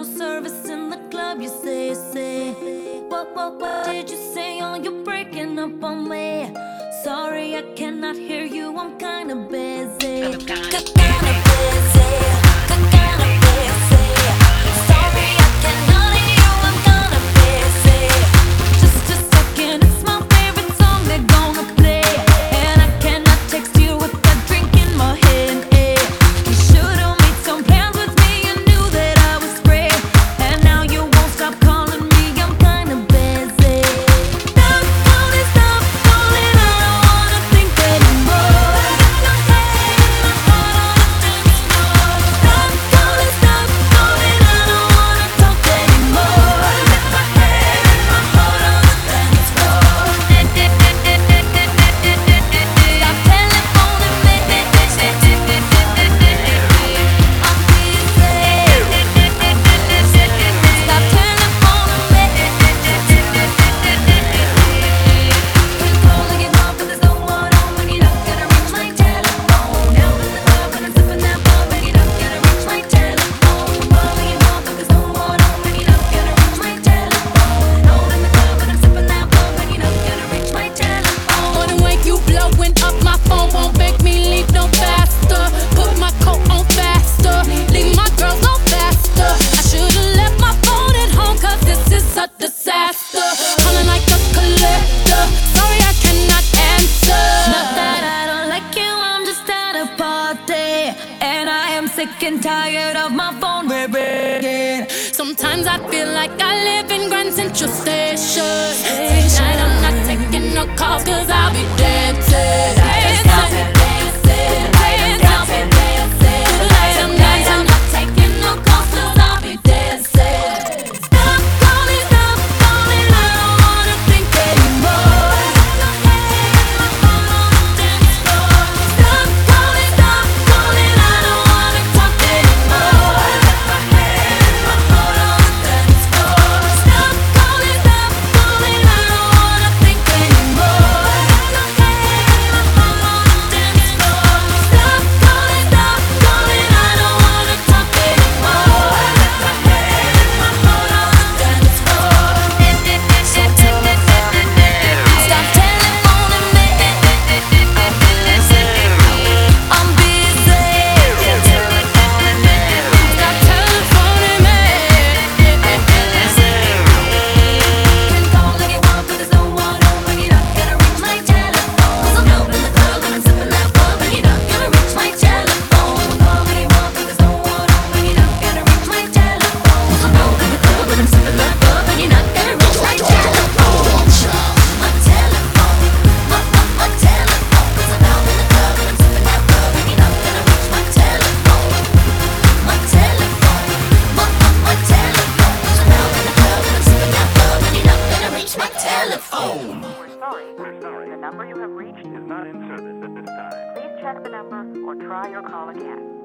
no service in the club. You say, what did you say? Oh, you're breaking up on me. Sorry, I cannot hear you, I'm kinda busy. Kinda busy. Sorry, I cannot hear you, I'm kinda busy. Just a second, it's my favorite song they're gonna play. And I cannot text you with a drink in my hand. You should've made some plans with me, you knew that I was free. And now you won't stop calling me, I'm kinda busy. Stop calling, I don't wanna think anymore. Stop calling, I don't wanna talk anymore. Let my head and my heart on the dance floor. Stop telephoning me. I'm busy. Stop telephoning me. Been calling it off, but there's no one on. When you're not gonna reach my telephone. Now in the club when I'm sipping that ball. When you're not gonna reach my telephone. Calling it off, but there's no one on. When you're not gonna reach my telephone. Now in the club when I'm sipping that ball. When you're not gonna reach my telephone. Morning wake you blowing up, my phone won't make me leave no faster. Put my coat on faster, leave my girls no faster. I should've left my phone at home, cause this is a disaster. Calling like a collector, sorry I cannot answer. Not that I don't like you, I'm just at a party. And I am sick and tired of my phone ringing. Sometimes I feel like I live in Grand Central Station. Tonight I'm not taking no calls, cause I'll be dancing. Tonight I'm not taking no calls, cause I'll be dancing. Stop calling, I don't wanna think anymore. Stop calling, I don't wanna talk anymore. Let my head and my heart on the dance floor. Stop calling, I don't wanna think anymore. Let my head and my heart on the dance floor. Stop calling, I don't wanna talk anymore. Let my head and my heart on the dance floor. Stop telephoning me. I'm busy. Stop telephoning me. Been calling you up, but there's no one home. When you're not gonna reach my telephone. 'Cause I'm out in the club and I'm sipping that bug. When you're not gonna reach my telephone. Calling you up, but there's no one home. When you're not gonna reach my telephone. 'Cause I'm out in the club and I'm sipping that bug. When you're not gonna reach my telephone. My telephone, my telephone. 'Cause I'm out in the club and I'm sipping that bug. When you're not gonna reach my telephone. My telephone, my telephone. 'Cause I'm out in the club and I'm sipping that bug. When you're not gonna reach my telephone. We're sorry. The number you have reached is not in service at this time. Please check the number or try your call again.